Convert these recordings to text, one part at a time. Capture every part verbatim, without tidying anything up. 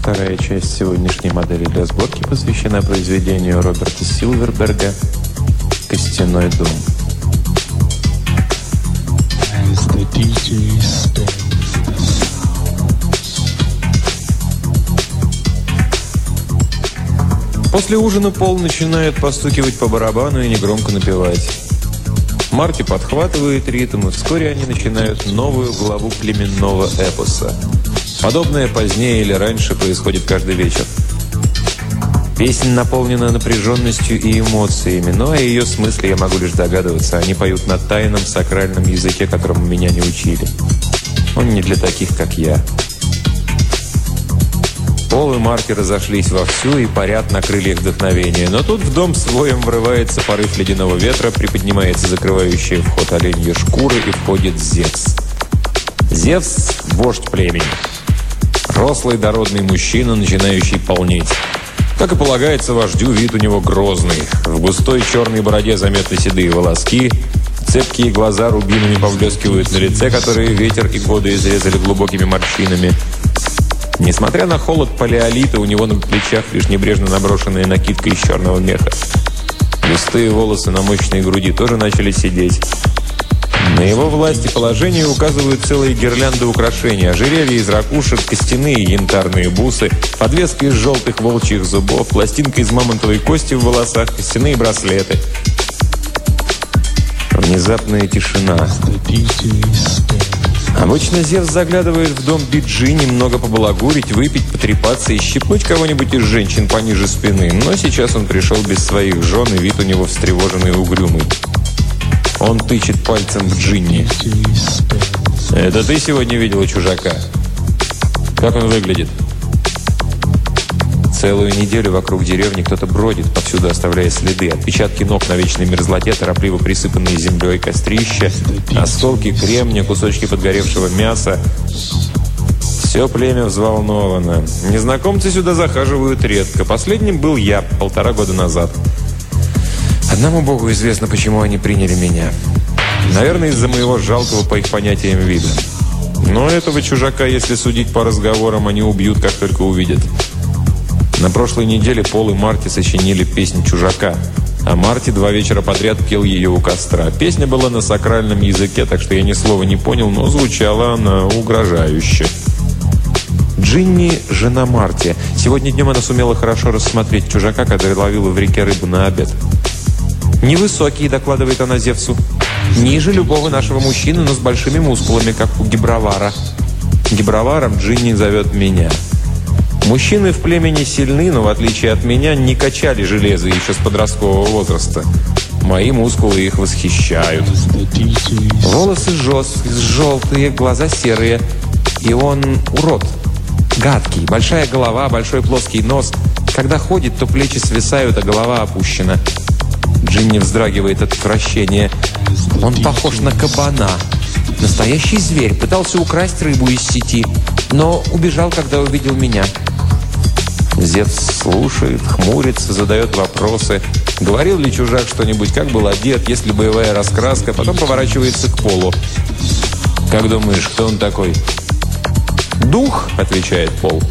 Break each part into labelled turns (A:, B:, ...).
A: Вторая часть сегодняшней модели для сборки посвящена произведению Роберта Силверберга «Костяной дом». После ужина Пол начинает постукивать по барабану и негромко напевать. Марти подхватывает ритм, и вскоре они начинают новую главу племенного эпоса. Подобное позднее или раньше происходит каждый вечер. Песня наполнена напряженностью и эмоциями, но о ее смысле я могу лишь догадываться. Они поют на тайном сакральном языке, которому меня не учили. Он не для таких, как я. Пол и Марти разошлись вовсю и парят на крыльях вдохновения. Но тут в дом с воем врывается порыв ледяного ветра, приподнимается закрывающая вход оленья шкура и входит Зевс. Зевс – вождь племени. Рослый дородный мужчина, начинающий полнеть. Как и полагается вождю, вид у него грозный. В густой черной бороде заметны седые волоски, цепкие глаза рубинами поблескивают на лице, которые ветер и годы изрезали глубокими морщинами. Несмотря на холод палеолита, у него на плечах лишь небрежно наброшенная накидка из черного меха. Густые волосы на мощной груди тоже начали сидеть. На его власть и положение указывают целые гирлянды украшений, ожерелья из ракушек, костяные янтарные бусы, подвески из желтых волчьих зубов, пластинка из мамонтовой кости в волосах, костяные браслеты. Внезапная тишина. Обычно Зевс заглядывает в дом Биджи немного побалагурить, выпить, потрепаться и щипнуть кого-нибудь из женщин пониже спины, но сейчас он пришел без своих жен, и вид у него встревоженный и угрюмый. Он тычет пальцем в Джинни. «Это ты сегодня видела чужака? Как он выглядит?» Целую неделю вокруг деревни кто-то бродит, повсюду оставляя следы. Отпечатки ног на вечной мерзлоте, торопливо присыпанные землей кострища, осколки кремня, кусочки подгоревшего мяса. Все племя взволновано. Незнакомцы сюда захаживают редко. Последним был я полтора года назад. Одному Богу известно, почему они приняли меня. Наверное, из-за моего жалкого по их понятиям вида. Но этого чужака, если судить по разговорам, они убьют, как только увидят. На прошлой неделе Пол и Марти сочинили песнь «Чужака», а Марти два вечера подряд пел ее у костра. Песня была на сакральном языке, так что я ни слова не понял, но звучала она угрожающе. Джинни – жена Марти. Сегодня днем она сумела хорошо рассмотреть чужака, когда ловила в реке рыбу на обед. «Невысокий», – докладывает она Зевсу. «Ниже любого нашего мужчины, но с большими мускулами, как у Гибравара». Гибраваром Джинни зовет меня. Мужчины в племени сильны, но в отличие от меня не качали железо еще с подросткового возраста. Мои мускулы их восхищают. Волосы жесткие, желтые, глаза серые. И он урод. Гадкий, большая голова, большой плоский нос. Когда ходит, то плечи свисают, а голова опущена. Джинни вздрагивает от отвращения. Он похож на кабана. Настоящий зверь. Пытался украсть рыбу из сети, но убежал, когда увидел меня. Зевс слушает, хмурится, задает вопросы. Говорил ли чужак что-нибудь, как был одет, есть ли боевая раскраска, потом поворачивается к Полу. «Как думаешь, кто он такой?» «Дух», — отвечает Пол.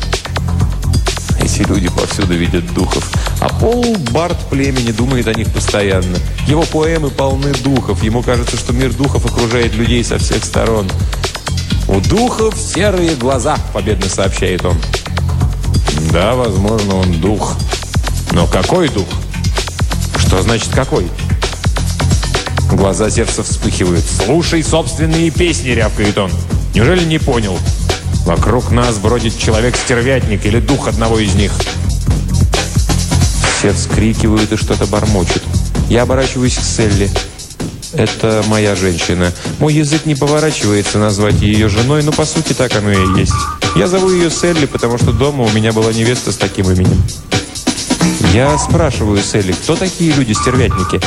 A: Эти люди повсюду видят духов. А Пол, бард племени, думает о них постоянно. Его поэмы полны духов. Ему кажется, что мир духов окружает людей со всех сторон. «У духов серые глаза», — победно сообщает он. «Да, возможно, он дух. Но какой дух? Что значит какой?» Глаза Зевса вспыхивают. «Слушай собственные песни», — рявкает он. «Неужели не понял? Вокруг нас бродит человек-стервятник или дух одного из них». Все вскрикивают и что-то бормочут. Я оборачиваюсь к Селли. Это моя женщина. Мой язык не поворачивается назвать ее женой, но по сути так оно и есть. Я зову ее Селли, потому что дома у меня была невеста с таким именем. Я спрашиваю Селли, кто такие люди-стервятники?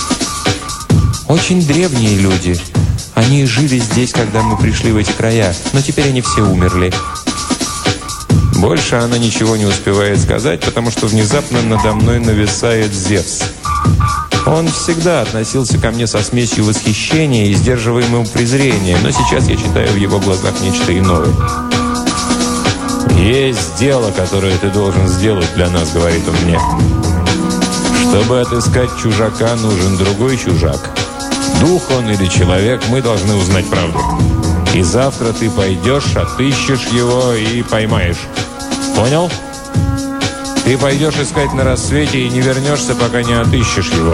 A: Очень древние люди. Они жили здесь, когда мы пришли в эти края, но теперь они все умерли. Больше она ничего не успевает сказать, потому что внезапно надо мной нависает Зевс. Он всегда относился ко мне со смесью восхищения и сдерживаемого презрения, но сейчас я читаю в его глазах нечто иное. «Есть дело, которое ты должен сделать для нас», — говорит он мне. «Чтобы отыскать чужака, нужен другой чужак. Дух он или человек, мы должны узнать правду. И завтра ты пойдешь, отыщешь его и поймаешь. Понял? Ты пойдешь искать на рассвете и не вернешься, пока не отыщешь его».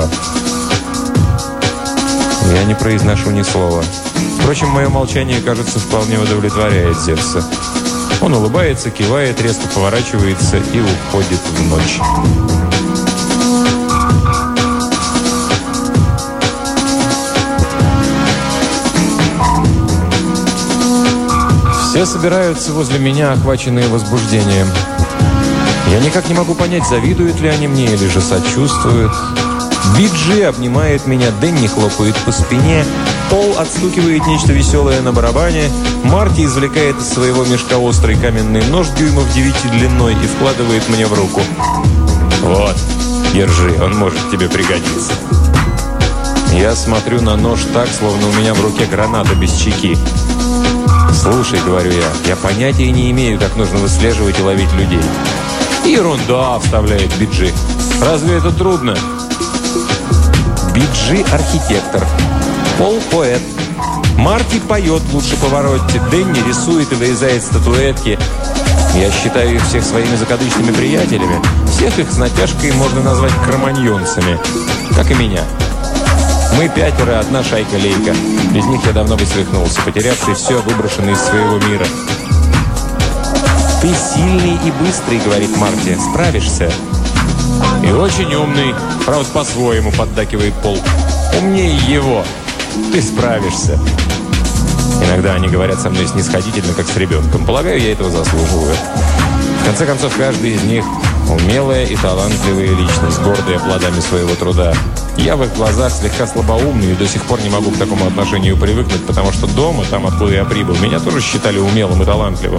A: Я не произношу ни слова. Впрочем, мое молчание, кажется, вполне удовлетворяет Зевса. Он улыбается, кивает, резко поворачивается и уходит в ночь. Все собираются возле меня, охваченные возбуждением. Я никак не могу понять, завидуют ли они мне или же сочувствуют. Биджи обнимает меня, Дэнни хлопает по спине, Пол отстукивает нечто веселое на барабане, Марти извлекает из своего мешка острый каменный нож дюймов девяти длиной и вкладывает мне в руку. «Вот, держи, он может тебе пригодиться». Я смотрю на нож так, словно у меня в руке граната без чеки. «Слушай, — говорю я, — я понятия не имею, как нужно выслеживать и ловить людей». «Ерунда!» — вставляет Биджи. «Разве это трудно?» Биджи – архитектор. Пол – поэт. Марти поет лучше Паваротти. Дэнни рисует и вырезает статуэтки. Я считаю их всех своими закадычными приятелями. Всех их с натяжкой можно назвать кроманьонцами. Как и меня. Мы пятеро, одна шайка-лейка. Без них я давно бы свихнулся, потерявший все, выброшенный из своего мира. «Ты сильный и быстрый, — говорит Марти, — справишься». «И очень умный. Правда, по-своему», — поддакивает Пол. «Умнее его. Ты справишься». Иногда они говорят со мной снисходительно, как с ребенком. Полагаю, я этого заслуживаю. В конце концов, каждый из них умелая и талантливая личность, гордая плодами своего труда. Я в их глазах слегка слабоумный и до сих пор не могу к такому отношению привыкнуть, потому что дома, там, откуда я прибыл, меня тоже считали умелым и талантливым.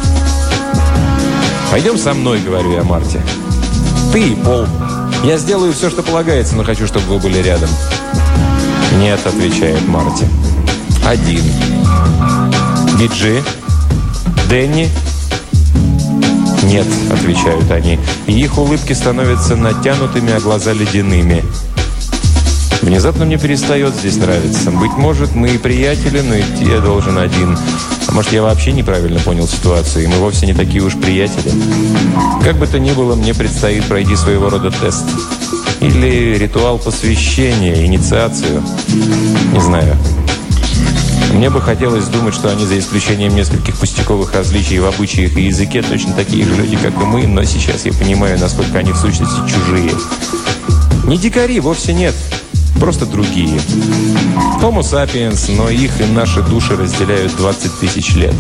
A: «Пойдем со мной, — говорю я Марти. Ты и Пол. Я сделаю все, что полагается, но хочу, чтобы вы были рядом». «Нет, — отвечает Марти. Один». «Биджи? Дэнни?» «Нет, — отвечают они, и их улыбки становятся натянутыми, а глаза ледяными. Внезапно мне перестает здесь нравиться. Быть может, мы и приятели, но идти я должен один. А может, я вообще неправильно понял ситуацию, и мы вовсе не такие уж приятели. Как бы то ни было, мне предстоит пройти своего рода тест. Или ритуал посвящения, инициацию. Не знаю. Мне бы хотелось думать, что они, за исключением нескольких пустяковых различий в обычаях и языке, точно такие же люди, как и мы, но сейчас я понимаю, насколько они в сущности чужие. Не дикари, вовсе нет. Просто другие. Homo sapiens, но их и наши души разделяют двадцать тысяч лет.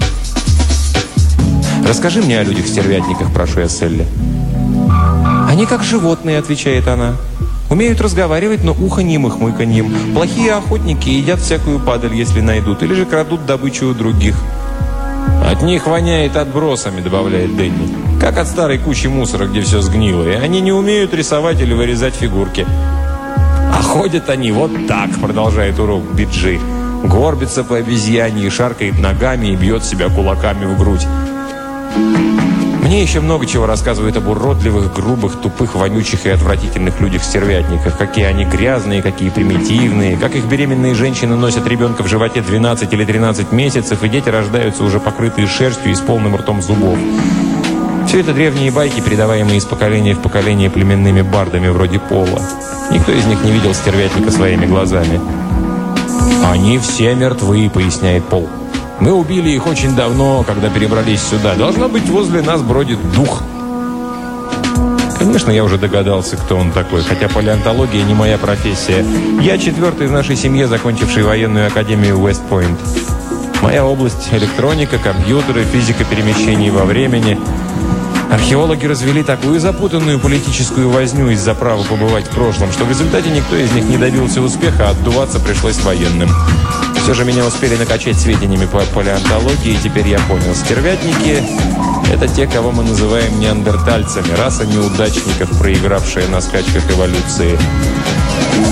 A: «Расскажи мне о людях-стервятниках, — прошу я Селли». «Они как животные, — отвечает она. Умеют разговаривать, но уханьем и хмыканьем. Плохие охотники едят всякую падаль, если найдут, или же крадут добычу у других». «От них воняет отбросами, — добавляет Дэнни. — Как от старой кучи мусора, где все сгнило. И они не умеют рисовать или вырезать фигурки». «А ходят они вот так, — продолжает урок Биджи. — Горбится по обезьяне, шаркает ногами и бьет себя кулаками в грудь». Мне еще много чего рассказывают об уродливых, грубых, тупых, вонючих и отвратительных людях-стервятниках. Какие они грязные, какие примитивные, как их беременные женщины носят ребенка в животе двенадцать или тринадцать месяцев, и дети рождаются уже покрытые шерстью и с полным ртом зубов. Все это древние байки, передаваемые из поколения в поколение племенными бардами вроде Пола. Никто из них не видел стервятника своими глазами. «Они все мертвы, — поясняет Пол. Мы убили их очень давно, когда перебрались сюда. Должно быть, возле нас бродит дух». Конечно, я уже догадался, кто он такой, хотя палеонтология не моя профессия. Я четвертый в нашей семье, закончивший военную академию Уэст-Пойнт. Моя область — электроника, компьютеры, физика перемещений во времени. Археологи развели такую запутанную политическую возню из-за права побывать в прошлом, что в результате никто из них не добился успеха, а отдуваться пришлось военным. Все же меня успели накачать сведениями по палеонтологии, и теперь я понял. Стервятники – это те, кого мы называем неандертальцами, раса неудачников, проигравшая на скачках эволюции.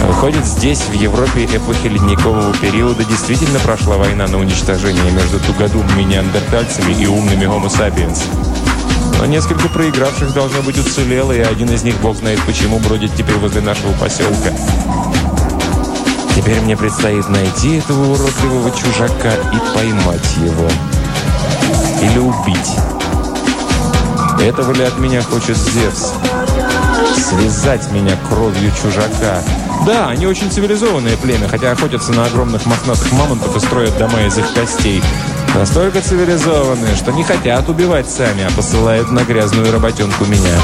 A: Выходит, здесь, в Европе эпохи ледникового периода, действительно прошла война на уничтожение между тугодумными неандертальцами и умными Homo sapiens. Но несколько проигравших, должно быть, уцелело, и один из них, бог знает почему, бродит теперь возле нашего поселка. Теперь мне предстоит найти этого уродливого чужака и поймать его. Или убить. Этого ли от меня хочет Зевс? Связать меня кровью чужака. Да, они очень цивилизованное племя, хотя охотятся на огромных мохнатых мамонтов и строят дома из их костей. Настолько цивилизованные, что не хотят убивать сами, а посылают на грязную работенку меня.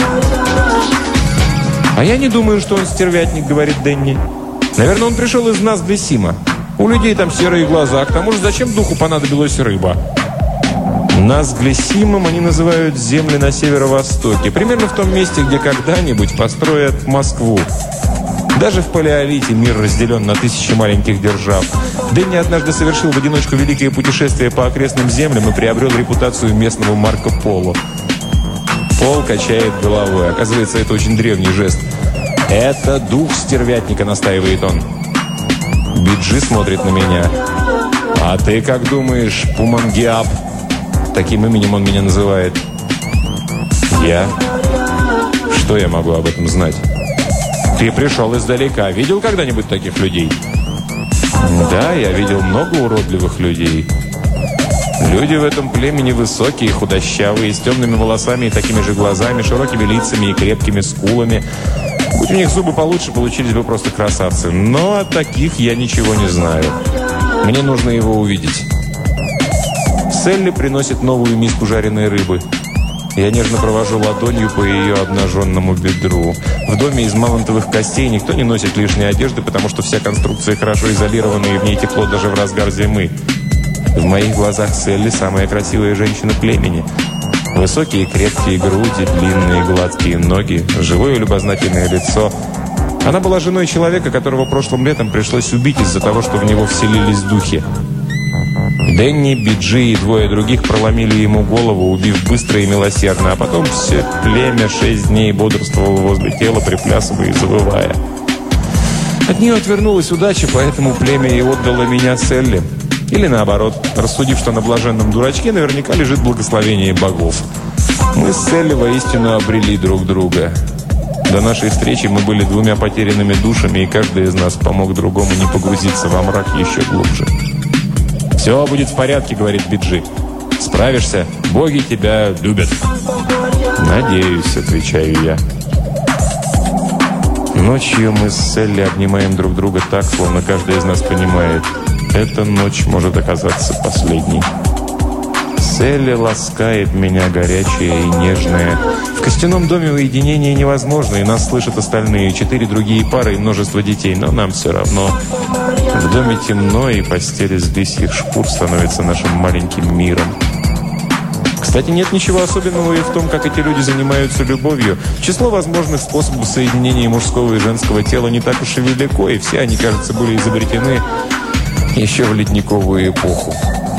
A: «А я не думаю, что он стервятник», — говорит Дэнни. «Наверное, он пришел из Назглисима. У людей там серые глаза, к тому же зачем духу понадобилась рыба?» Назглисимом они называют земли на северо-востоке, примерно в том месте, где когда-нибудь построят Москву. Даже в палеолите мир разделен на тысячи маленьких держав. Дэнни однажды совершил в одиночку великое путешествие по окрестным землям и приобрел репутацию местного Марко Поло. Пол качает головой. Оказывается, это очень древний жест. «Это дух стервятника», — настаивает он. Биджи смотрит на меня. «А ты как думаешь, Пумангиап?» Таким именем он меня называет. «Я? Что я могу об этом знать?» «Ты пришел издалека. Видел когда-нибудь таких людей?» «Да, я видел много уродливых людей. Люди в этом племени высокие, худощавые, с темными волосами и такими же глазами, широкими лицами и крепкими скулами. Будь у них зубы получше, получились бы просто красавцы. Но о таких я ничего не знаю. Мне нужно его увидеть». Селли приносит новую миску жареной рыбы. Я нежно провожу ладонью по ее обнаженному бедру. В доме из мамонтовых костей никто не носит лишней одежды, потому что вся конструкция хорошо изолирована, и в ней тепло даже в разгар зимы. В моих глазах Селли самая красивая женщина племени. Высокие крепкие груди, длинные гладкие ноги, живое любознательное лицо. Она была женой человека, которого прошлым летом пришлось убить из-за того, что в него вселились духи. Дэнни, Биджи и двое других проломили ему голову, убив быстро и милосердно, а потом все племя шесть дней бодрствовало возле тела, приплясывая и завывая. От нее отвернулась удача, поэтому племя и отдало меня Селли. Или наоборот, рассудив, что на блаженном дурачке наверняка лежит благословение богов. Мы с Селли воистину обрели друг друга. До нашей встречи мы были двумя потерянными душами, и каждый из нас помог другому не погрузиться во мрак еще глубже. «Все будет в порядке», — говорит Биджи. «Справишься, боги тебя любят». «Надеюсь», — отвечаю я. Ночью мы с Селли обнимаем друг друга так, словно каждый из нас понимает, эта ночь может оказаться последней. Селли ласкает меня, горячая и нежная. В костяном доме уединение невозможно, и нас слышат остальные, четыре другие пары и множество детей, но нам все равно. В доме темно, и постель из лисьих шкур становится нашим маленьким миром. Кстати, нет ничего особенного и в том, как эти люди занимаются любовью. Число возможных способов соединения мужского и женского тела не так уж и велико, и все они, кажется, были изобретены еще в ледниковую эпоху.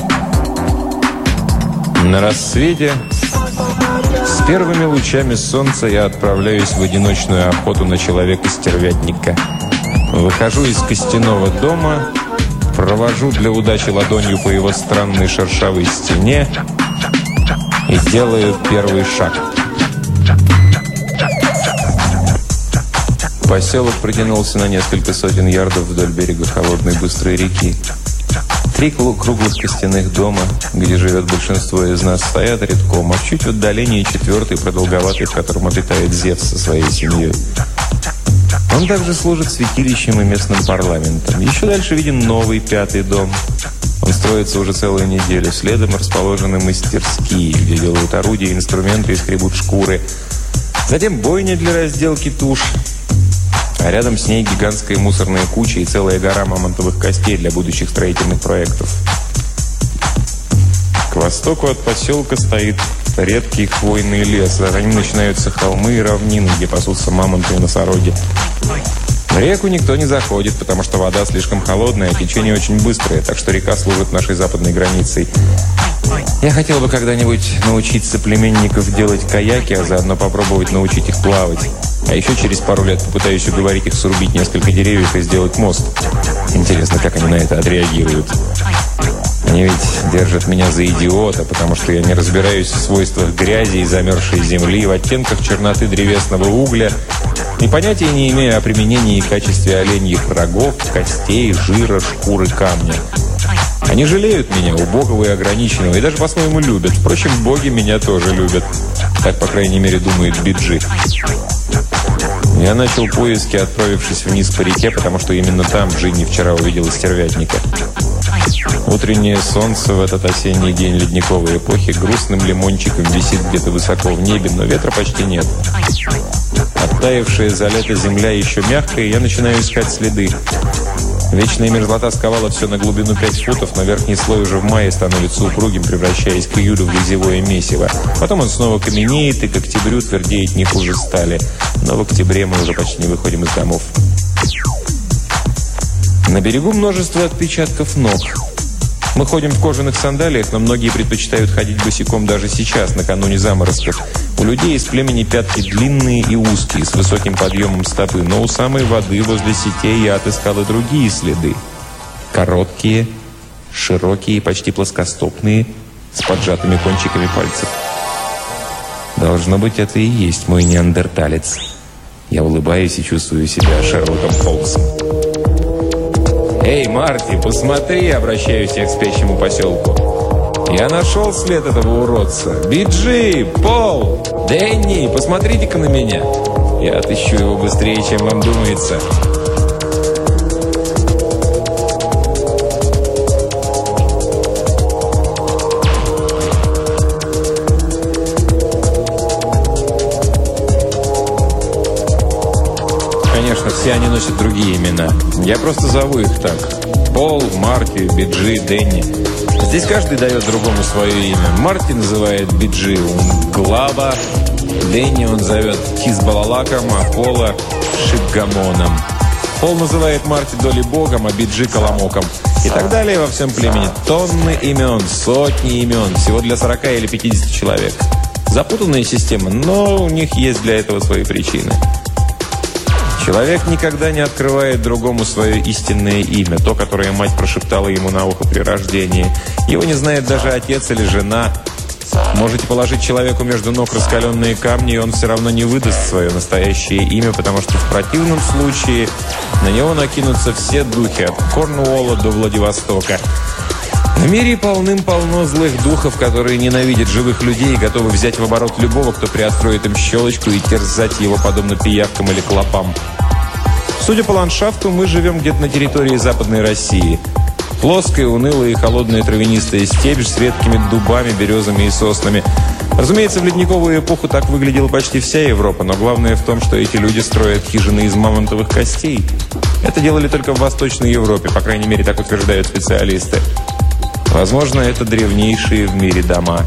A: На рассвете с первыми лучами солнца я отправляюсь в одиночную охоту на человека-стервятника. Выхожу из костяного дома, провожу для удачи ладонью по его странной шершавой стене и делаю первый шаг. Поселок протянулся на несколько сотен ярдов вдоль берега холодной быстрой реки. Три круглых костяных дома, где живет большинство из нас, стоят редком, а чуть в отдалении четвертый, продолговатый, в котором обитает Зевс со своей семьей. Он также служит святилищем и местным парламентом. Еще дальше виден новый, пятый дом. Он строится уже целую неделю. Следом расположены мастерские, где делают орудия, инструменты и скребут шкуры. Затем бойня для разделки туш. А рядом с ней гигантская мусорная куча и целая гора мамонтовых костей для будущих строительных проектов. К востоку от поселка стоит редкий хвойный лес, а за ним начинаются холмы и равнины, где пасутся мамонты и носороги. В реку никто не заходит, потому что вода слишком холодная, а течение очень быстрое, так что река служит нашей западной границей. Я хотел бы когда-нибудь научить соплеменников делать каяки, а заодно попробовать научить их плавать. А еще через пару лет попытаюсь уговорить их срубить несколько деревьев и сделать мост. Интересно, как они на это отреагируют. Они ведь держат меня за идиота, потому что я не разбираюсь в свойствах грязи и замерзшей земли, в оттенках черноты древесного угля, и понятия не имею о применении и качестве оленьих рогов, костей, жира, шкуры, камня. Они жалеют меня, убогого и ограниченного, и даже по-своему любят. Впрочем, боги меня тоже любят. Так, по крайней мере, думает Биджи. Я начал поиски, отправившись вниз по реке, потому что именно там Джинни вчера увидела стервятника. Утреннее солнце в этот осенний день ледниковой эпохи грустным лимончиком висит где-то высоко в небе, но ветра почти нет. Оттаившая за лето земля еще мягкая, и я начинаю искать следы. Вечная мерзлота сковала все на глубину пять футов, но верхний слой уже в мае становится упругим, превращаясь к июлю в грязевое месиво. Потом он снова каменеет, и к октябрю твердеет не хуже стали. Но в октябре мы уже почти не выходим из домов. На берегу множество отпечатков ног. Мы ходим в кожаных сандалиях, но многие предпочитают ходить босиком даже сейчас, накануне заморозков. У людей из племени пятки длинные и узкие, с высоким подъемом стопы, но у самой воды возле сетей я отыскал и другие следы. Короткие, широкие, почти плоскостопные, с поджатыми кончиками пальцев. Должно быть, это и есть мой неандерталец. Я улыбаюсь и чувствую себя Шерлоком Холмсом. «Эй, Марти, посмотри!» — обращаюсь я к спящему поселку. «Я нашел след этого уродца! Биджи! Пол! Дэнни! Посмотрите-ка на меня! Я отыщу его быстрее, чем вам думается!» Конечно, все они носят другие имена. Я просто зову их так. Пол, Марти, Биджи, Дэнни. Здесь каждый дает другому свое имя. Марти называет Биджи Глаба, Дэнни он зовет Хизбалалаком, а Пола Шиггамоном. Пол называет Марти Доли Богом, а Биджи Коломоком. И так далее во всем племени. Тонны имен, сотни имен, всего для сорока или пятидесяти человек. Запутанная система, но у них есть для этого свои причины. Человек никогда не открывает другому свое истинное имя, то, которое мать прошептала ему на ухо при рождении. Его не знает даже отец или жена. Можете положить человеку между ног раскаленные камни, и он все равно не выдаст свое настоящее имя, потому что в противном случае на него накинутся все духи, от Корнуолла до Владивостока. В мире полным-полно злых духов, которые ненавидят живых людей и готовы взять в оборот любого, кто приоткроет им щелочку, и терзать его подобно пиявкам или клопам. Судя по ландшафту, мы живем где-то на территории Западной России. Плоская, унылая и холодная травянистая степь с редкими дубами, березами и соснами. Разумеется, в ледниковую эпоху так выглядела почти вся Европа, но главное в том, что эти люди строят хижины из мамонтовых костей. Это делали только в Восточной Европе, по крайней мере, так утверждают специалисты. Возможно, это древнейшие в мире дома.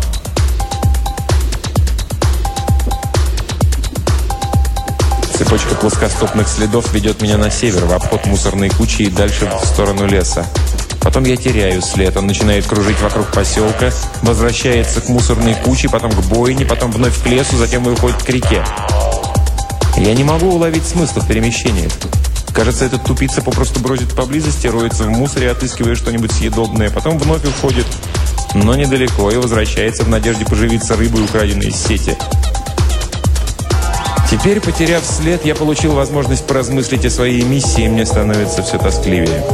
A: Цепочка плоскостопных следов ведет меня на север, в обход мусорной кучи и дальше в сторону леса. Потом я теряю след, он начинает кружить вокруг поселка, возвращается к мусорной куче, потом к бойне, потом вновь к лесу, затем выходит к реке. Я не могу уловить смысла в перемещениях. Кажется, этот тупица попросту бродит поблизости, роется в мусоре, отыскивая что-нибудь съедобное, потом вновь уходит, но недалеко, и возвращается в надежде поживиться рыбой, украденной из сети. Теперь, потеряв след, я получил возможность поразмыслить о своей миссии, и мне становится все тоскливее.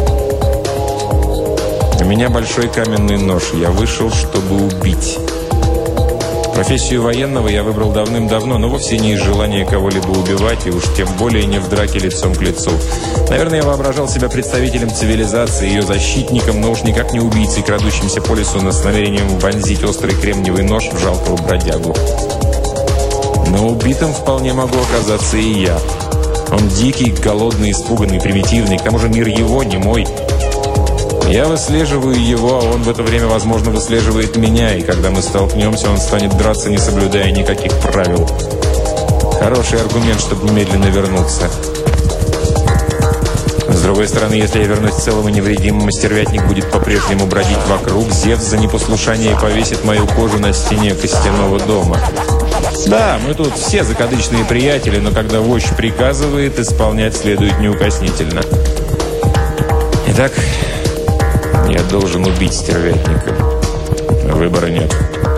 A: У меня большой каменный нож, я вышел, чтобы убить. Профессию военного я выбрал давным-давно, но вовсе не из желания кого-либо убивать, и уж тем более не в драке лицом к лицу. Наверное, я воображал себя представителем цивилизации, ее защитником, но уж никак не убийцей, крадущимся по лесу с намерением вонзить острый кремниевый нож в жалкого бродягу. Но убитым вполне могу оказаться и я. Он дикий, голодный, испуганный, примитивный, к тому же мир его, не мой. Я выслеживаю его, а он в это время, возможно, выслеживает меня, и когда мы столкнемся, он станет драться, не соблюдая никаких правил. Хороший аргумент, чтобы немедленно вернуться. С другой стороны, если я вернусь целым и невредимым, стервятник будет по-прежнему бродить вокруг, Зевс за непослушание повесит мою кожу на стене костяного дома. Да, мы тут все закадычные приятели, но когда вождь приказывает, исполнять следует неукоснительно. Итак, я должен убить стервятника. Выбора нет.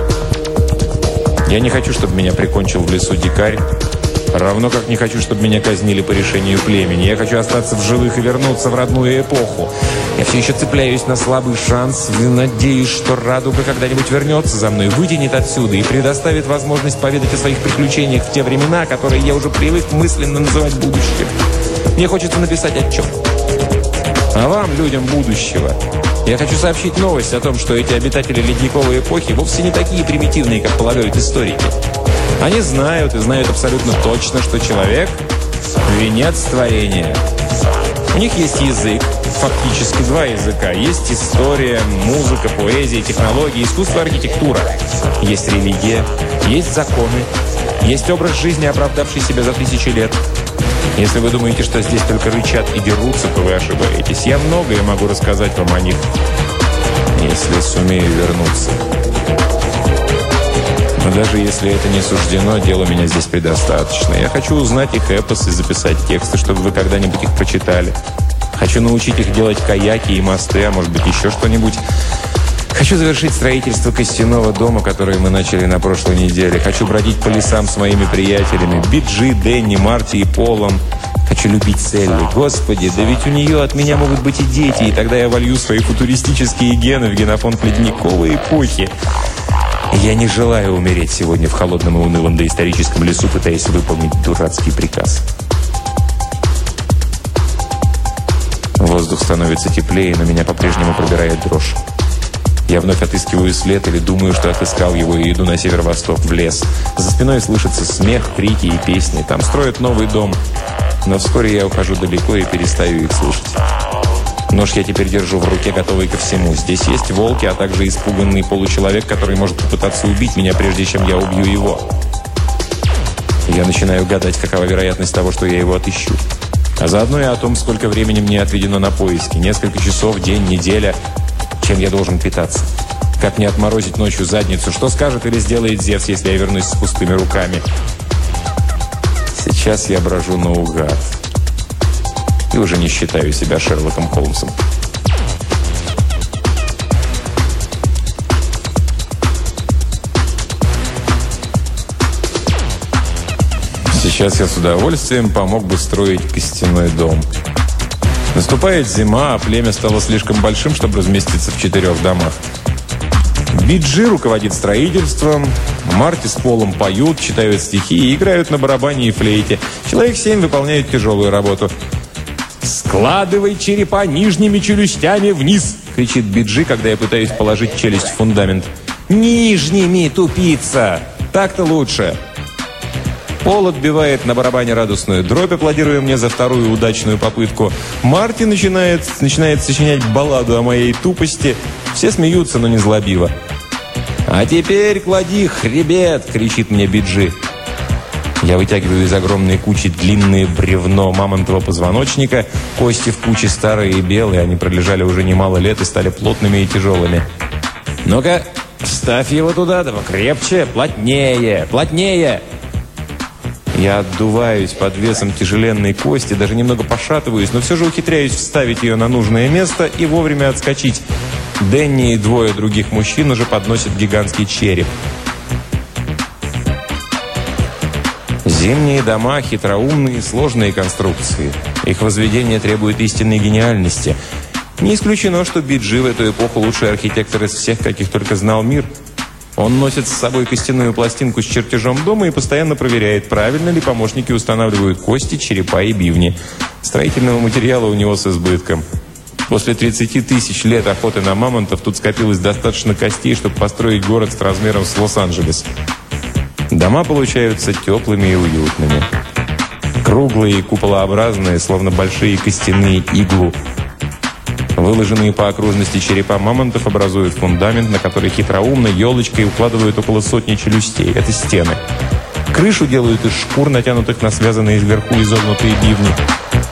A: Я не хочу, чтобы меня прикончил в лесу дикарь, равно как не хочу, чтобы меня казнили по решению племени. Я хочу остаться в живых и вернуться в родную эпоху. Я все еще цепляюсь на слабый шанс и надеюсь, что радуга когда-нибудь вернется за мной, вытянет отсюда и предоставит возможность поведать о своих приключениях в те времена, которые я уже привык мысленно называть будущим. Мне хочется написать отчет. А вам, людям будущего, я хочу сообщить новость о том, что эти обитатели ледниковой эпохи вовсе не такие примитивные, как полагают историки. Они знают и знают абсолютно точно, что человек – венец творения. У них есть язык, фактически два языка. Есть история, музыка, поэзия, технологии, искусство, архитектура. Есть религия, есть законы, есть образ жизни, оправдавший себя за тысячи лет. Если вы думаете, что здесь только рычат и дерутся, то вы ошибаетесь. Я многое могу рассказать вам о них, если сумею вернуться. Но даже если это не суждено, дела меня здесь предостаточно. Я хочу узнать их эпос и записать тексты, чтобы вы когда-нибудь их прочитали. Хочу научить их делать каяки и мосты, а может быть еще что-нибудь. Хочу завершить строительство костяного дома, которое мы начали на прошлой неделе. Хочу бродить по лесам с моими приятелями. Биджи, Дэнни, Марти и Полом. Хочу любить Селли. Господи, да ведь у нее от меня могут быть и дети, и тогда я волью свои футуристические гены в генофонд ледниковой эпохи. Я не желаю умереть сегодня в холодном и унылом доисторическом лесу, пытаясь выполнить дурацкий приказ. Воздух становится теплее, но меня по-прежнему пробирает дрожь. Я вновь отыскиваю след или думаю, что отыскал его, и иду на северо-восток, в лес. За спиной слышится смех, крики и песни. Там строят новый дом. Но вскоре я ухожу далеко и перестаю их слышать. Нож я теперь держу в руке, готовый ко всему. Здесь есть волки, а также испуганный получеловек, который может попытаться убить меня, прежде чем я убью его. Я начинаю гадать, какова вероятность того, что я его отыщу. А заодно и о том, сколько времени мне отведено на поиски. Несколько часов, день, неделя. Чем я должен питаться? Как мне отморозить ночью задницу? Что скажет или сделает Зевс, если я вернусь с пустыми руками? Сейчас я брожу наугад. И уже не считаю себя Шерлоком Холмсом. Сейчас я с удовольствием помог бы строить костяной дом. Наступает зима, а племя стало слишком большим, чтобы разместиться в четырех домах. Биджи руководит строительством, Марти с Полом поют, читают стихи и играют на барабане и флейте. Человек семь выполняют тяжелую работу. «Складывай черепа нижними челюстями вниз!» — кричит Биджи, когда я пытаюсь положить челюсть в фундамент. «Нижними, тупица! Так-то лучше!» Пол отбивает на барабане радостную дробь, аплодируя мне за вторую удачную попытку. Марти начинает, начинает сочинять балладу о моей тупости. Все смеются, но не злобиво. «А теперь клади хребет!» — кричит мне Биджи. Я вытягиваю из огромной кучи длинное бревно мамонтового позвоночника. Кости в куче старые и белые. Они пролежали уже немало лет и стали плотными и тяжелыми. «Ну-ка, вставь его туда, да покрепче, плотнее, плотнее!» Я отдуваюсь под весом тяжеленной кости, даже немного пошатываюсь, но все же ухитряюсь вставить ее на нужное место и вовремя отскочить. Дэнни и двое других мужчин уже подносят гигантский череп. Зимние дома – хитроумные, сложные конструкции. Их возведение требует истинной гениальности. Не исключено, что Биджи в эту эпоху лучший архитектор из всех, каких только знал мир. Он носит с собой костяную пластинку с чертежом дома и постоянно проверяет, правильно ли помощники устанавливают кости, черепа и бивни. Строительного материала у него с избытком. После тридцати тысяч лет охоты на мамонтов тут скопилось достаточно костей, чтобы построить город с размером с Лос-Анджелес. Дома получаются теплыми и уютными. Круглые и куполообразные, словно большие костяные иглу. Выложенные по окружности черепа мамонтов образуют фундамент, на который хитроумно елочкой укладывают около сотни челюстей. Это стены. Крышу делают из шкур, натянутых на связанные вверху изогнутые бивни.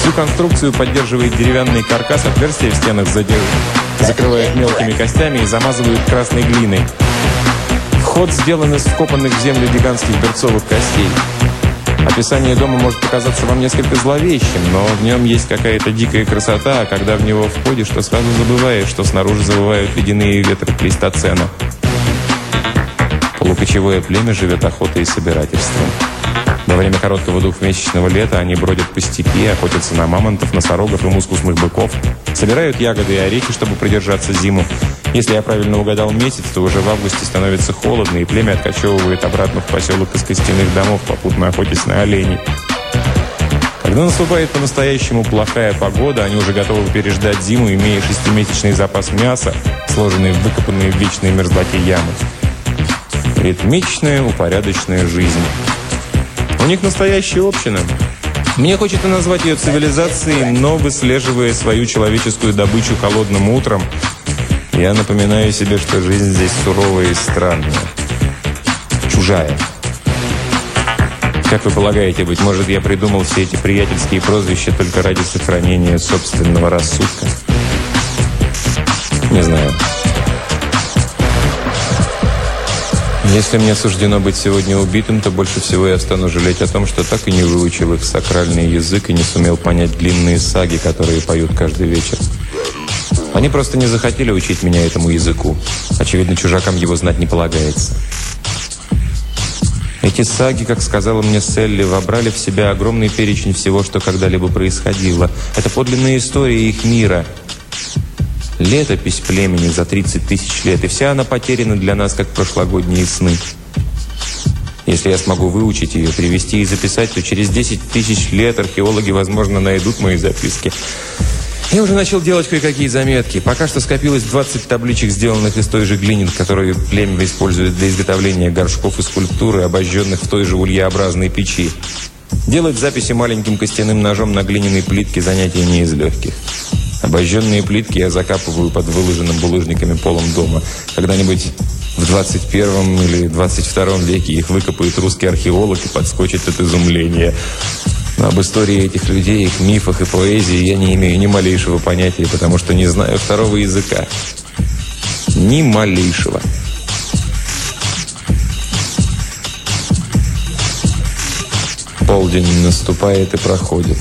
A: Всю конструкцию поддерживает деревянный каркас, отверстия в стенах задерживают, закрывают мелкими костями и замазывают красной глиной. Вход сделан из вкопанных в землю гигантских берцовых костей. Описание дома может показаться вам несколько зловещим, но в нем есть какая-то дикая красота, а когда в него входишь, то сразу забываешь, что снаружи завывают ледяные ветры плейстоцена. Полукочевое племя живет охотой и собирательством. Во время короткого двухмесячного лета они бродят по степи, охотятся на мамонтов, носорогов и мускусных быков, собирают ягоды и орехи, чтобы продержаться зиму. Если я правильно угадал месяц, то уже в августе становится холодно, и племя откачевывает обратно в поселок из костяных домов, попутно охотясь на оленей. Когда наступает по-настоящему плохая погода, они уже готовы переждать зиму, имея шестимесячный запас мяса, сложенный в выкопанные в вечной мерзлоте ямы. Ритмичная, упорядоченная жизнь. У них настоящая община. Мне хочется назвать ее цивилизацией, но, выслеживая свою человеческую добычу холодным утром, я напоминаю себе, что жизнь здесь суровая и странная. Чужая. Как вы полагаете, быть может, я придумал все эти приятельские прозвища только ради сохранения собственного рассудка? Не знаю. Если мне суждено быть сегодня убитым, то больше всего я стану жалеть о том, что так и не выучил их сакральный язык и не сумел понять длинные саги, которые поют каждый вечер. Они просто не захотели учить меня этому языку. Очевидно, чужакам его знать не полагается. Эти саги, как сказала мне Селли, вобрали в себя огромный перечень всего, что когда-либо происходило. Это подлинная история их мира. Летопись племени за тридцать тысяч лет, и вся она потеряна для нас, как прошлогодние сны. Если я смогу выучить ее, привести и записать, то через десять тысяч лет археологи, возможно, найдут мои записки. Я уже начал делать кое-какие заметки. Пока что скопилось двадцать табличек, сделанных из той же глины, которую племя использует для изготовления горшков и скульптуры, обожженных в той же ульеобразной печи. Делать записи маленьким костяным ножом на глиняной плитке – занятие не из легких. Обожженные плитки я закапываю под выложенным булыжниками полом дома. Когда-нибудь в двадцать первом или двадцать втором веке их выкопает русский археолог и подскочит от изумления. Но об истории этих людей, их мифах и поэзии я не имею ни малейшего понятия, потому что не знаю второго языка. Ни малейшего. Полдень наступает и проходит.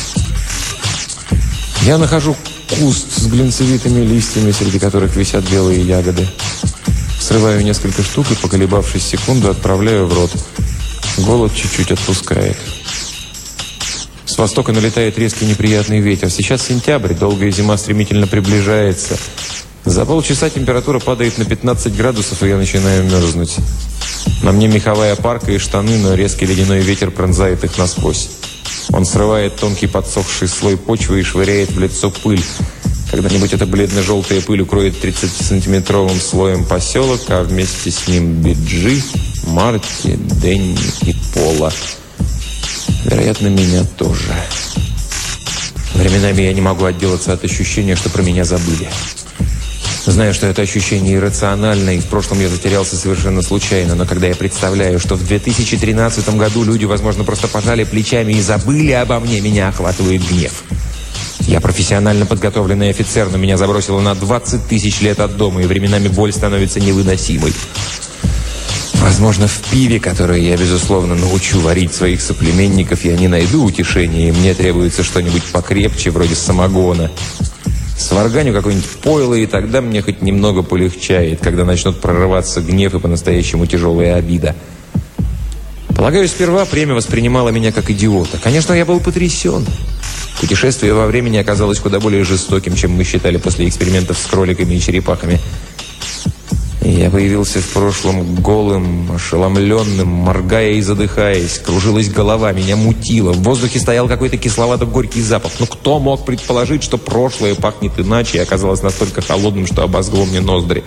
A: Я нахожу куст с глинцевитыми листьями, среди которых висят белые ягоды. Срываю несколько штук и, поколебавшись секунду, отправляю в рот. Голод чуть-чуть отпускает. С востока налетает резкий неприятный ветер. Сейчас сентябрь, долгая зима стремительно приближается. За полчаса температура падает на пятнадцать градусов, и я начинаю мерзнуть. На мне меховая парка и штаны, но резкий ледяной ветер пронзает их насквозь. Он срывает тонкий подсохший слой почвы и швыряет в лицо пыль. Когда-нибудь эта бледно-желтая пыль укроет тридцатисантиметровым слоем поселок, а вместе с ним Биджи, Марти, Дэнни и Пола. Вероятно, меня тоже. Временами я не могу отделаться от ощущения, что про меня забыли. Знаю, что это ощущение иррационально, и в прошлом я затерялся совершенно случайно, но когда я представляю, что в две тысячи тринадцатом году люди, возможно, просто пожали плечами и забыли обо мне, меня охватывает гнев. Я профессионально подготовленный офицер, но меня забросило на двадцать тысяч лет от дома, и временами боль становится невыносимой. Возможно, в пиве, которое я, безусловно, научу варить своих соплеменников, я не найду утешения, и мне требуется что-нибудь покрепче, вроде самогона. Сварганю какое-нибудь пойло, и тогда мне хоть немного полегчает, когда начнут прорываться гнев и по-настоящему тяжелая обида. Полагаю, сперва племя воспринимало меня как идиота. Конечно, я был потрясен. Путешествие во времени оказалось куда более жестоким, чем мы считали после экспериментов с кроликами и черепахами. Я появился в прошлом голым, ошеломленным, моргая и задыхаясь. Кружилась голова, меня мутило. В воздухе стоял какой-то кисловато-горький запах. Но кто мог предположить, что прошлое пахнет иначе и оказалось настолько холодным, что обожгло мне ноздри?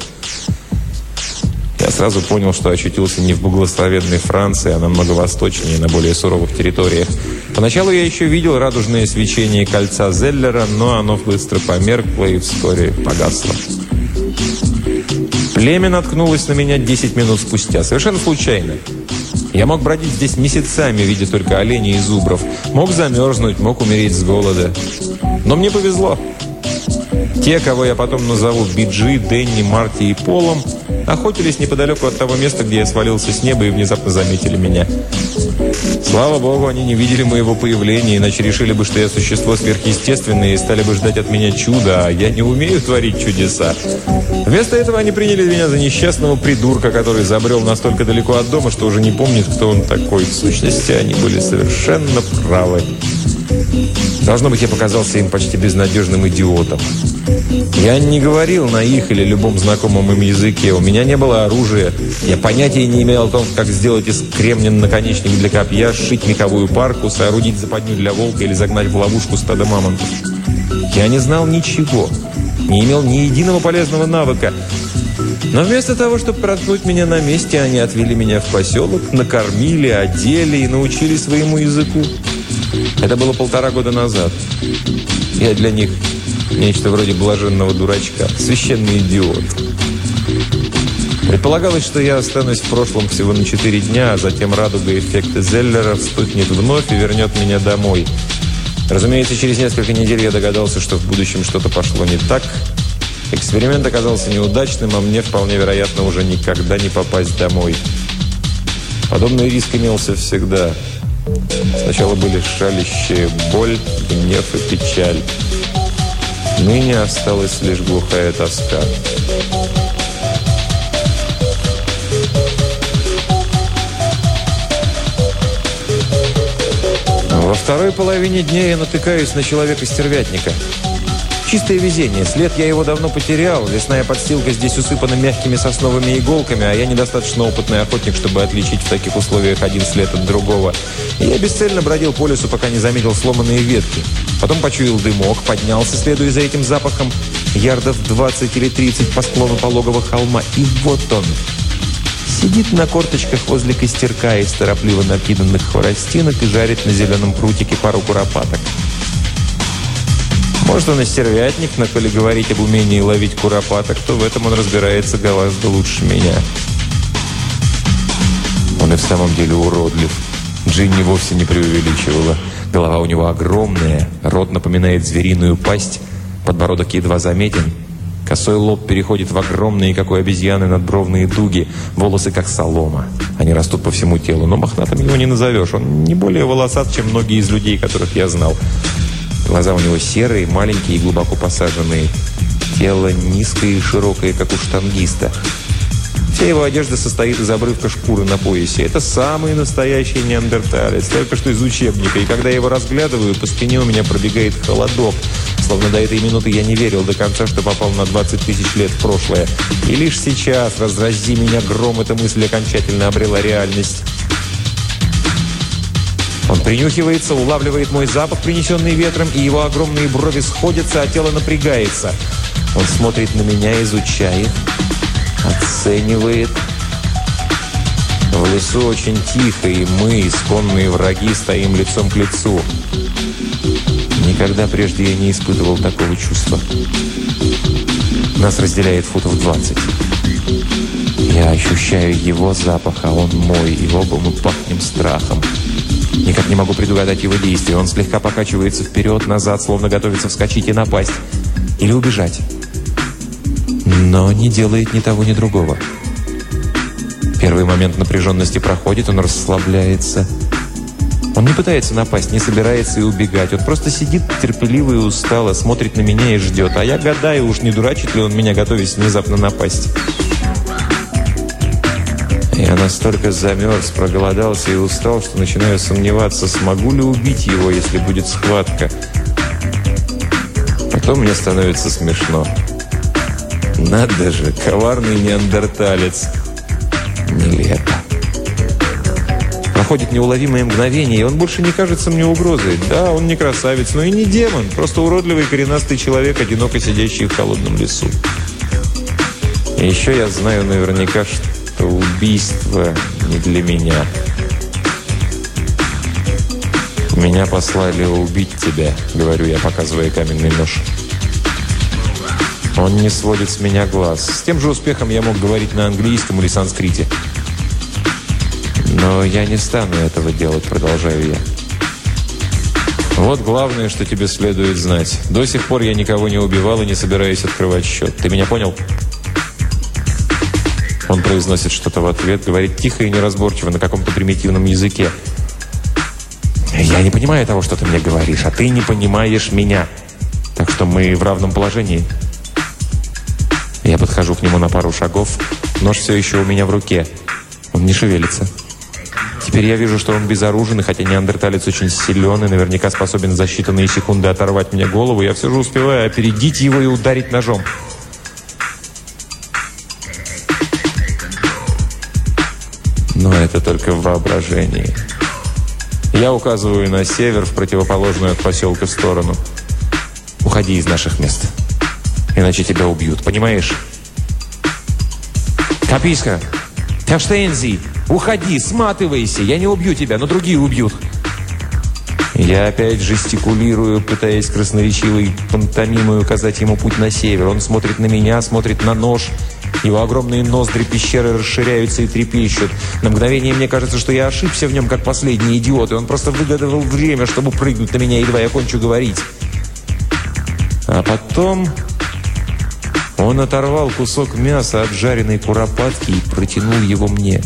A: Я сразу понял, что очутился не в благословенной Франции, а намного восточнее, на более суровых территориях. Поначалу я еще видел радужное свечение кольца Зеллера, но оно быстро померкло и вскоре погасло. Племя наткнулось на меня десять минут спустя, совершенно случайно. Я мог бродить здесь месяцами, видя только оленей и зубров. Мог замерзнуть, мог умереть с голода. Но мне повезло. Те, кого я потом назову Би-Джи, Дэнни, Марти и Полом, охотились неподалеку от того места, где я свалился с неба и внезапно заметили меня. Слава богу, они не видели моего появления, иначе решили бы, что я существо сверхъестественное и стали бы ждать от меня чуда, а я не умею творить чудеса. Вместо этого они приняли меня за несчастного придурка, который забрел настолько далеко от дома, что уже не помнит, кто он такой. В сущности, они были совершенно правы. Должно быть, я показался им почти безнадежным идиотом. Я не говорил на их или любом знакомом им языке. У меня не было оружия. Я понятия не имел о том, как сделать из кремня наконечник для копья, сшить меховую парку, соорудить западню для волка или загнать в ловушку стадо мамонтов. Я не знал ничего. Не имел ни единого полезного навыка. Но вместо того, чтобы проткнуть меня на месте, они отвели меня в поселок, накормили, одели и научили своему языку. Это было полтора года назад. Я для них нечто вроде блаженного дурачка, священный идиот. Предполагалось, что я останусь в прошлом всего на четыре дня, а затем радуга эффекта Зеллера вспыхнет вновь и вернет меня домой. Разумеется, через несколько недель я догадался, что в будущем что-то пошло не так. Эксперимент оказался неудачным, а мне вполне вероятно уже никогда не попасть домой. Подобный риск имелся всегда. Сначала были шалящая боль, гнев и печаль. Ныне осталась лишь глухая тоска. Во второй половине дня я натыкаюсь на человека-стервятника. Чистое везение. След я его давно потерял. Лесная подстилка здесь усыпана мягкими сосновыми иголками, а я недостаточно опытный охотник, чтобы отличить в таких условиях один след от другого. И я бесцельно бродил по лесу, пока не заметил сломанные ветки. Потом почуял дымок, поднялся, следуя за этим запахом, ярдов двадцать или тридцать по склону пологого холма. И вот он. Сидит на корточках возле костерка из торопливо накиданных хворостинок и жарит на зеленом прутике пару куропаток. Может, он и стервятник, но коли говорить об умении ловить куропаток, то в этом он разбирается гораздо лучше меня. Он и в самом деле уродлив. Джинни вовсе не преувеличивала. Голова у него огромная, рот напоминает звериную пасть, подбородок едва заметен. Косой лоб переходит в огромные, как у обезьяны, надбровные дуги. Волосы, как солома. Они растут по всему телу, но мохнатым его не назовешь. Он не более волосат, чем многие из людей, которых я знал. Глаза у него серые, маленькие и глубоко посаженные. Тело низкое и широкое, как у штангиста. Вся его одежда состоит из обрывка шкуры на поясе. Это самый настоящий неандерталец, только что из учебника. И когда я его разглядываю, по спине у меня пробегает холодок. Словно до этой минуты я не верил до конца, что попал на двадцать тысяч лет в прошлое. И лишь сейчас, разрази меня гром, эта мысль окончательно обрела реальность. Он принюхивается, улавливает мой запах, принесенный ветром, и его огромные брови сходятся, а тело напрягается. Он смотрит на меня, изучает, оценивает. В лесу очень тихо, и мы, исконные враги, стоим лицом к лицу. Никогда прежде я не испытывал такого чувства. Нас разделяет футов двадцать. Я ощущаю его запах, а он мой, и оба мы пахнем страхом. Никак не могу предугадать его действия. Он слегка покачивается вперед-назад, словно готовится вскочить и напасть. Или убежать. Но не делает ни того, ни другого. Первый момент напряженности проходит, он расслабляется. Он не пытается напасть, не собирается и убегать. Он просто сидит терпеливо и устало, смотрит на меня и ждет. А я гадаю, уж не дурачит ли он меня, готовясь внезапно напасть. Я настолько замерз, проголодался и устал, что начинаю сомневаться, смогу ли убить его, если будет схватка. Потом мне становится смешно. Надо же, коварный неандерталец. Нелепо. Проходит неуловимое мгновение, и он больше не кажется мне угрозой. Да, он не красавец, но и не демон. Просто уродливый коренастый человек, одиноко сидящий в холодном лесу. И еще я знаю наверняка, что убийство не для меня. «Меня послали убить тебя», — говорю я, показывая каменный нож. Он не сводит с меня глаз. С тем же успехом я мог говорить на английском или санскрите. Но я не стану этого делать, продолжаю я. Вот главное, что тебе следует знать. До сих пор я никого не убивал и не собираюсь открывать счет. Ты меня понял? Он произносит что-то в ответ, говорит тихо и неразборчиво на каком-то примитивном языке. Я не понимаю того, что ты мне говоришь, а ты не понимаешь меня. Так что мы в равном положении. Я подхожу к нему на пару шагов. Нож все еще у меня в руке. Он не шевелится. Теперь я вижу, что он безоружен, и хотя неандерталец очень силен и наверняка способен за считанные секунды оторвать мне голову, я все же успеваю опередить его и ударить ножом. Но это только в воображении. Я указываю на север, в противоположную от поселка сторону. Уходи из наших мест, иначе тебя убьют, понимаешь? Каписка! Verstehen, уходи, сматывайся, я не убью тебя, но другие убьют. Я опять жестикулирую, пытаясь красноречивой пантомимой указать ему путь на север. Он смотрит на меня, смотрит на нож. Его огромные ноздри пещеры расширяются и трепещут. На мгновение мне кажется, что я ошибся в нем, как последний идиот, и он просто выгадывал время, чтобы прыгнуть на меня, едва я кончу говорить. А потом он оторвал кусок мяса от жареной куропатки и протянул его мне.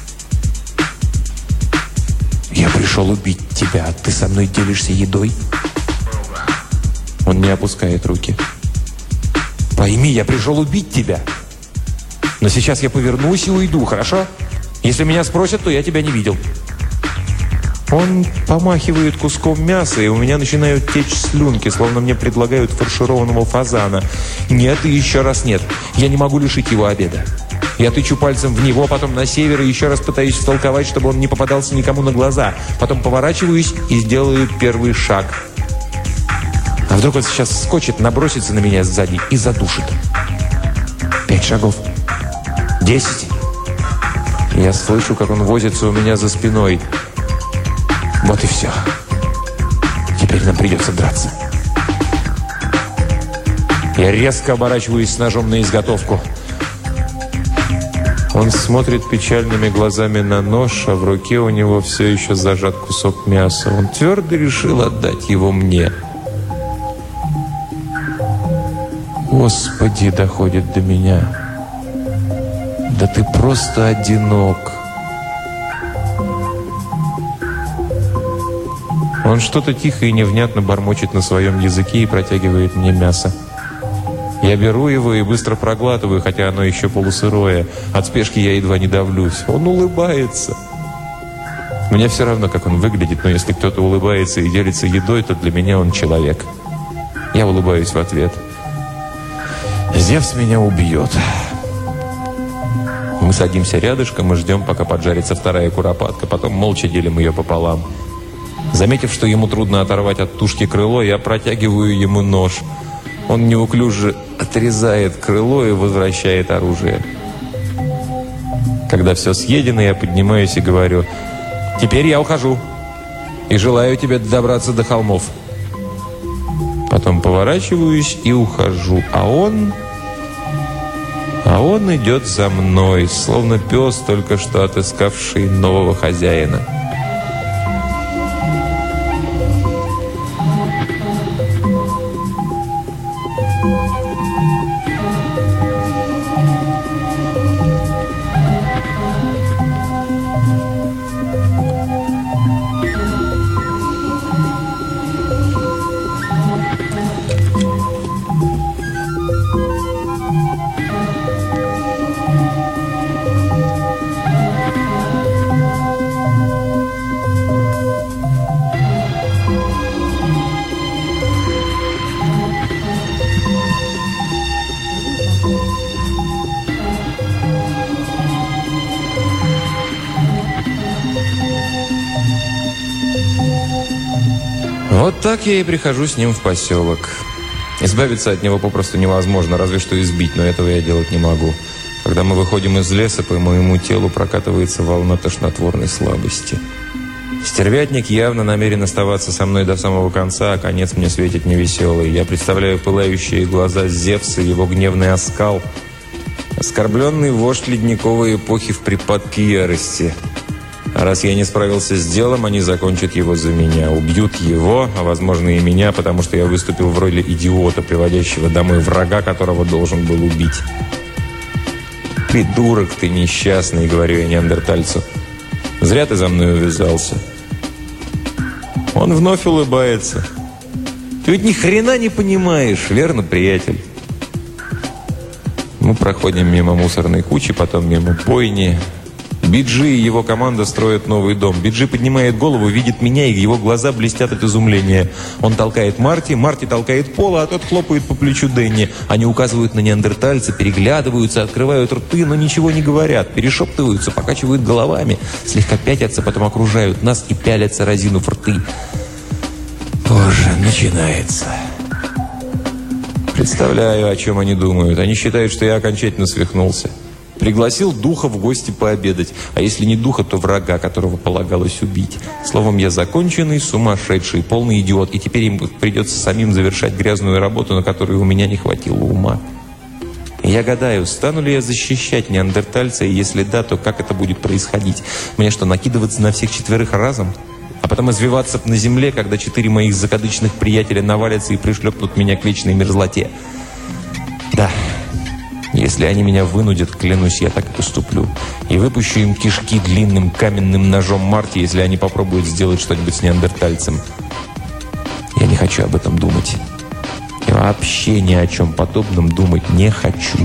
A: «Я пришел убить тебя, а ты со мной делишься едой?» Он не опускает руки. «Пойми, я пришел убить тебя. Но сейчас я повернусь и уйду, хорошо? Если меня спросят, то я тебя не видел». Он помахивает куском мяса, и у меня начинают течь слюнки, словно мне предлагают фаршированного фазана. Нет и еще раз нет. Я не могу лишить его обеда. Я тычу пальцем в него, потом на север, и еще раз пытаюсь втолковать, чтобы он не попадался никому на глаза. Потом поворачиваюсь и сделаю первый шаг. А вдруг он сейчас вскочит, набросится на меня сзади и задушит. Пять шагов. Десять. Я слышу, как он возится у меня за спиной. Вот и все. Теперь нам придется драться. Я резко оборачиваюсь с ножом на изготовку. Он смотрит печальными глазами на нож, а в руке у него все еще зажат кусок мяса. Он твердо решил отдать его мне. Господи, доходит до меня. Да ты просто одинок. Он что-то тихо и невнятно бормочет на своем языке и протягивает мне мясо. Я беру его и быстро проглатываю, хотя оно еще полусырое. От спешки я едва не давлюсь. Он улыбается. Мне все равно, как он выглядит, но если кто-то улыбается и делится едой, то для меня он человек. Я улыбаюсь в ответ. Зевс меня убьет. Мы садимся рядышком и ждем, пока поджарится вторая куропатка. Потом молча делим ее пополам. Заметив, что ему трудно оторвать от тушки крыло, я протягиваю ему нож. Он неуклюже отрезает крыло и возвращает оружие. Когда все съедено, я поднимаюсь и говорю: «Теперь я ухожу и желаю тебе добраться до холмов». Потом поворачиваюсь и ухожу, а он... А он идет за мной, словно пес, только что отыскавший нового хозяина. Вот так я и прихожу с ним в поселок. Избавиться от него попросту невозможно, разве что избить, но этого я делать не могу. Когда мы выходим из леса, по моему телу прокатывается волна тошнотворной слабости. Стервятник явно намерен оставаться со мной до самого конца, а конец мне светит невеселый. Я представляю пылающие глаза Зевса, его гневный оскал. Оскорбленный вождь ледниковой эпохи в припадке ярости. А раз я не справился с делом, они закончат его за меня. Убьют его, а возможно и меня, потому что я выступил в роли идиота, приводящего домой врага, которого должен был убить. «Придурок ты несчастный», — говорю я неандертальцу. «Зря ты за мной увязался». Он вновь улыбается. «Ты ведь ни хрена не понимаешь, верно, приятель?» Мы проходим мимо мусорной кучи, потом мимо бойни. Биджи и его команда строят новый дом. Биджи поднимает голову, видит меня, и его глаза блестят от изумления. Он толкает Марти, Марти толкает Пола, а тот хлопает по плечу Дэнни. Они указывают на неандертальца, переглядываются, открывают рты, но ничего не говорят, перешептываются, покачивают головами, слегка пятятся, потом окружают нас и пялятся, разинув рты. Боже, начинается. Представляю, о чем они думают. Они считают, что я окончательно свихнулся. Пригласил духа в гости пообедать. А если не духа, то врага, которого полагалось убить. Словом, я законченный, сумасшедший, полный идиот. И теперь им придется самим завершать грязную работу, на которую у меня не хватило ума. И я гадаю, стану ли я защищать неандертальца, и если да, то как это будет происходить? Мне что, накидываться на всех четверых разом? А потом извиваться на земле, когда четыре моих закадычных приятеля навалятся и пришлепнут меня к вечной мерзлоте? Да. Если они меня вынудят, клянусь, я так и поступлю. И выпущу им кишки длинным каменным ножом Марти, если они попробуют сделать что-нибудь с неандертальцем. Я не хочу об этом думать. Я вообще ни о чем подобном думать не хочу.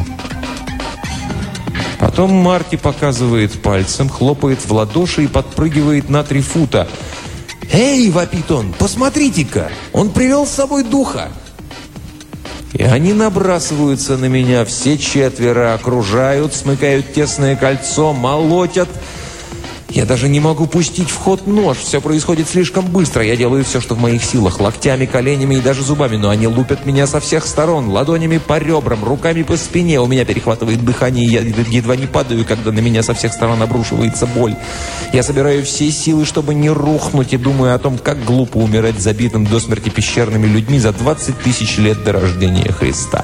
A: Потом Марти показывает пальцем, хлопает в ладоши и подпрыгивает на три фута. «Эй!» – вопит он. «Посмотрите-ка! Он привел с собой духа!» И они набрасываются на меня, все четверо, окружают, смыкают тесное кольцо, молотят. Я даже не могу пустить в ход нож, все происходит слишком быстро. Я делаю все, что в моих силах, локтями, коленями и даже зубами, но они лупят меня со всех сторон, ладонями по ребрам, руками по спине. У меня перехватывает дыхание, я едва не падаю, когда на меня со всех сторон обрушивается боль. Я собираю все силы, чтобы не рухнуть, и думаю о том, как глупо умирать забитым до смерти пещерными людьми за двадцать тысяч лет до рождения Христа.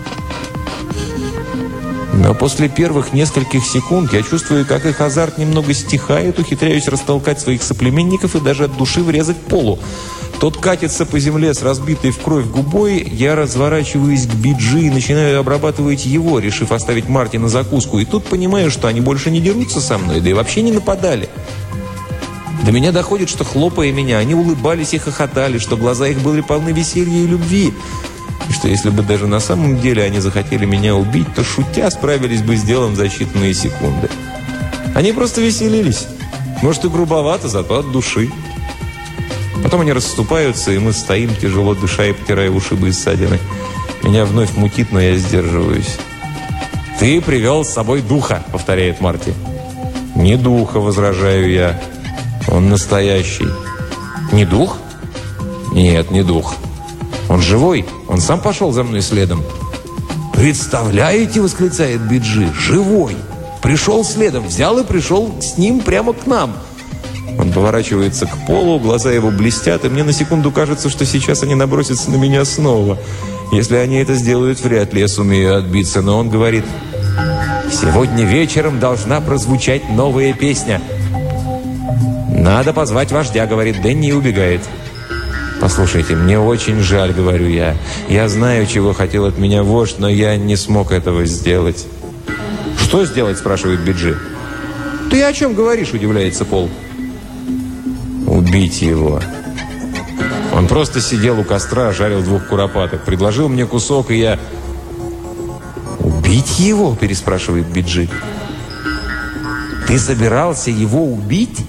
A: Но после первых нескольких секунд я чувствую, как их азарт немного стихает, ухитряюсь растолкать своих соплеменников и даже от души врезать Полу. Тот катится по земле с разбитой в кровь губой, я разворачиваюсь к Биджи и начинаю обрабатывать его, решив оставить Марти на закуску. И тут понимаю, что они больше не дерутся со мной, да и вообще не нападали. До меня доходит, что, хлопая меня, они улыбались и хохотали, что глаза их были полны веселья и любви. И что если бы даже на самом деле они захотели меня убить, то, шутя, справились бы с делом за считанные секунды. Они просто веселились. Может, и грубовато, зато от души. Потом они расступаются, и мы стоим, тяжело дыша и потирая ушибы и ссадины. Меня вновь мутит, но я сдерживаюсь. «Ты привел с собой духа», — повторяет Марти. «Не духа», — возражаю я. «Он настоящий». «Не дух?» «Нет, не дух. Он живой, он сам пошел за мной следом». «Представляете?» — восклицает Биджи. «Живой! Пришел следом, взял и пришел с ним прямо к нам». Он поворачивается к Полу, глаза его блестят, и мне на секунду кажется, что сейчас они набросятся на меня снова. Если они это сделают, вряд ли я сумею отбиться, но он говорит: «Сегодня вечером должна прозвучать новая песня». «Надо позвать вождя», — говорит Дэнни и убегает. «Послушайте, мне очень жаль», — говорю я. «Я знаю, чего хотел от меня вождь, но я не смог этого сделать». «Что сделать?» — спрашивает Биджи. «Ты о чем говоришь?» — удивляется Пол. «Убить его». Он просто сидел у костра, жарил двух куропаток, предложил мне кусок, и я... «Убить его?» — переспрашивает Биджи. «Ты собирался его убить?»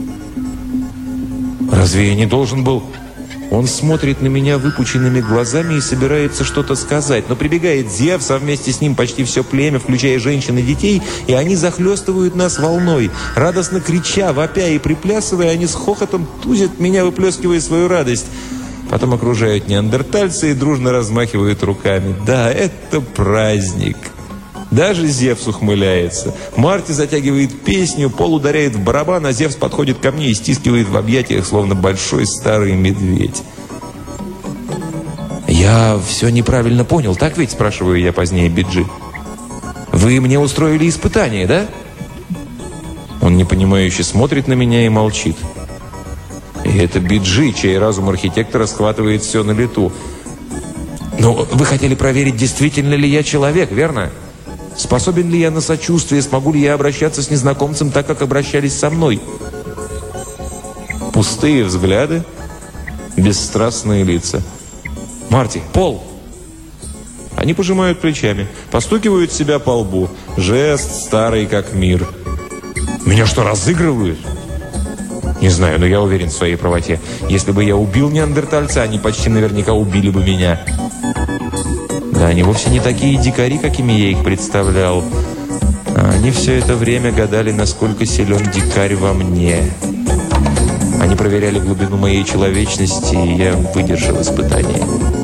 A: «Разве я не должен был...» Он смотрит на меня выпученными глазами и собирается что-то сказать, но прибегает Зевс, а вместе с ним почти все племя, включая женщин и детей, и они захлестывают нас волной. Радостно крича, вопя и приплясывая, они с хохотом тузят меня, выплескивая свою радость. Потом окружают неандертальцы и дружно размахивают руками. Да, это праздник. Даже Зевс ухмыляется. Марти затягивает песню, Пол ударяет в барабан, а Зевс подходит ко мне и стискивает в объятиях, словно большой старый медведь. «Я все неправильно понял, так ведь?» – спрашиваю я позднее Биджи. «Вы мне устроили испытание, да?» Он непонимающе смотрит на меня и молчит. И это Биджи, чей разум архитектора схватывает все на лету. «Ну, вы хотели проверить, действительно ли я человек, верно? Способен ли я на сочувствие, смогу ли я обращаться с незнакомцем так, как обращались со мной?» Пустые взгляды, бесстрастные лица. «Марти, Пол!» Они пожимают плечами, постукивают себя по лбу. Жест старый, как мир. «Меня что, разыгрывают?» «Не знаю, но я уверен в своей правоте. Если бы я убил неандертальца, они почти наверняка убили бы меня». Да, они вовсе не такие дикари, какими я их представлял. А они все это время гадали, насколько силен дикарь во мне. Они проверяли глубину моей человечности, и я выдержал испытание.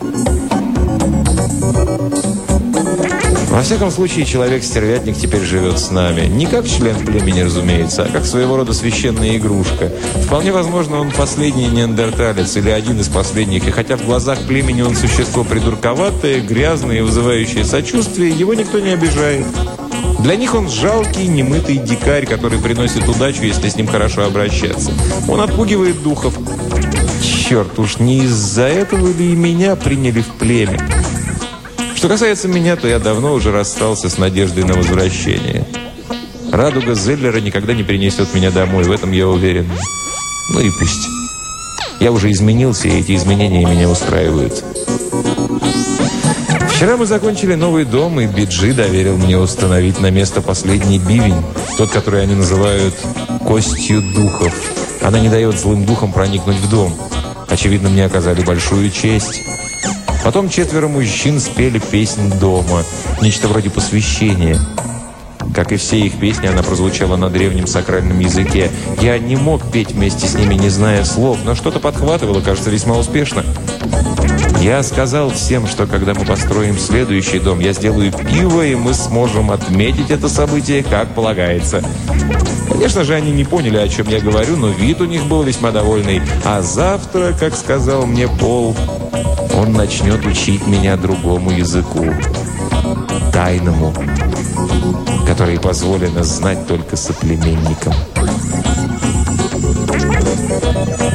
A: Во всяком случае, человек-стервятник теперь живет с нами. Не как член племени, разумеется, а как своего рода священная игрушка. Вполне возможно, он последний неандерталец или один из последних. И хотя в глазах племени он существо придурковатое, грязное и вызывающее сочувствие, его никто не обижает. Для них он жалкий, немытый дикарь, который приносит удачу, если с ним хорошо обращаться. Он отпугивает духов. Черт, уж не из-за этого ли и меня приняли в племя? Что касается меня, то я давно уже расстался с надеждой на возвращение. Радуга Зеллера никогда не принесет меня домой, в этом я уверен. Ну и пусть. Я уже изменился, и эти изменения меня устраивают. Вчера мы закончили новый дом, и Биджи доверил мне установить на место последний бивень, тот, который они называют «костью духов». Она не дает злым духам проникнуть в дом. Очевидно, мне оказали большую честь. Потом четверо мужчин спели песнь дома, нечто вроде посвящения. Как и все их песни, она прозвучала на древнем сакральном языке. Я не мог петь вместе с ними, не зная слов, но что-то подхватывало, кажется, весьма успешно. Я сказал всем, что когда мы построим следующий дом, я сделаю пиво, и мы сможем отметить это событие, как полагается. Конечно же, они не поняли, о чем я говорю, но вид у них был весьма довольный. А завтра, как сказал мне Пол, он начнет учить меня другому языку. Тайному, который позволено знать только соплеменникам.